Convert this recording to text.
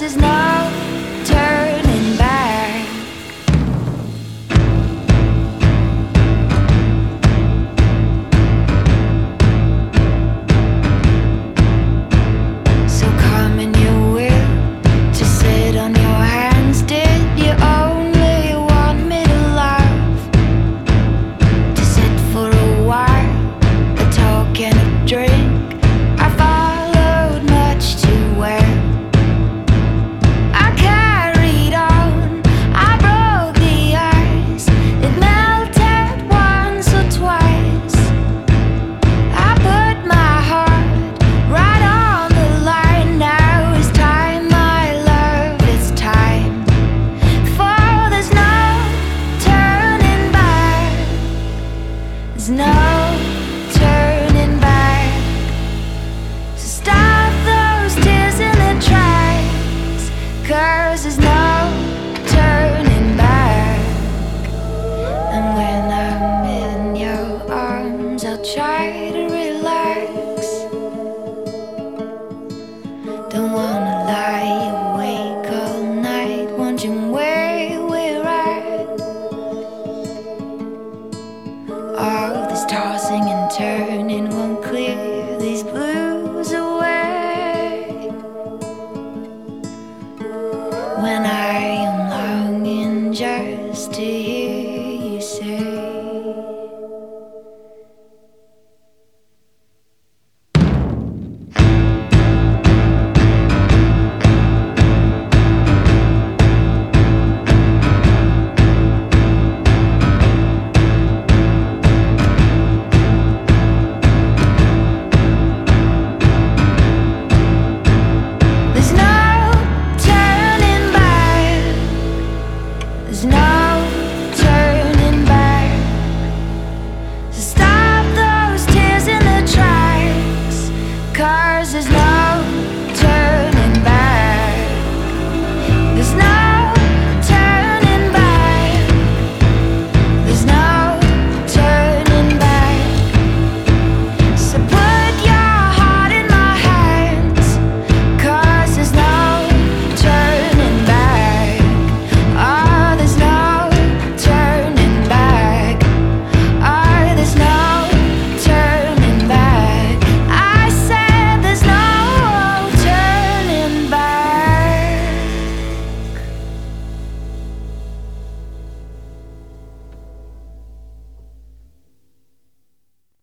there's no turning back. So come in your will to sit on your hands. Did you only want me to laugh? To sit for a while, a talk and a drink. I followed much too well. I carried on, I broke the ice. It melted once or twice. I put my heart right on the line. Now it's time, my love, it's time. For there's no turning back. There's no turning back. So stop those tears in their tracks, 'cause there's no turning back. And when I'm in your arms, I'll try